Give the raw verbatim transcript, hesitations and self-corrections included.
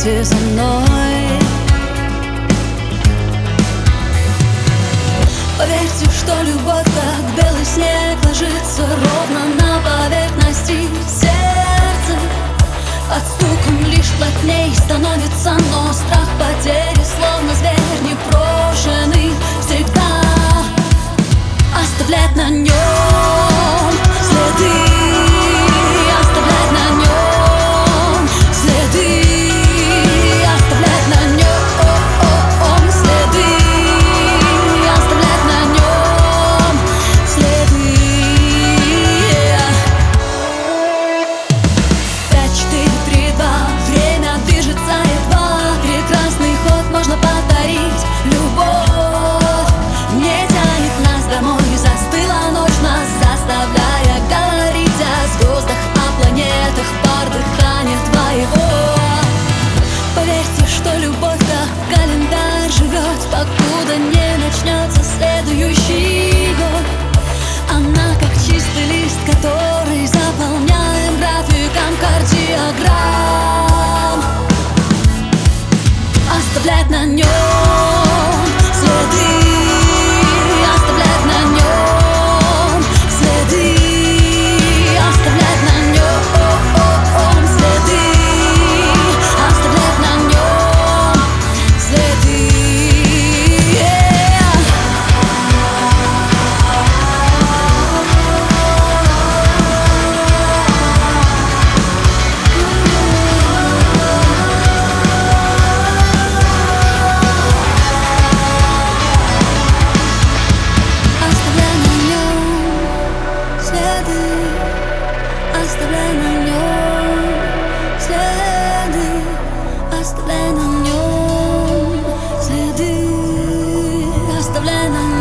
Повторите за мной. Поверьте, что любовь, как белый снег, ложится ровно на поверхности сердца. Под стуком лишь плотней становится, но страх потери, словно зверь непрошенный, всегда оставлять на нем следы, оставлять на нем следы, оставлять на нем следы, оставлять на нем следы. Пять, четыре, три, два, время движется едва. Прекрасный ход можно повторить. Любовь не тянет нас домой. Застыла ночь, нас заставляя говорить о звездах, о планетах, пар дыхания твоего. Поверьте, что любовь, как календарь, живет, покуда не начнется следующий год. Она как чистый лист, который заполняем графиком кардиограмм. Оставлять на нем следы, оставлять на нем следы, оставлять на нем следы, оставлять на нем следы. Оставляй на нем следы, оставляй на нем следы, оставляй на нем.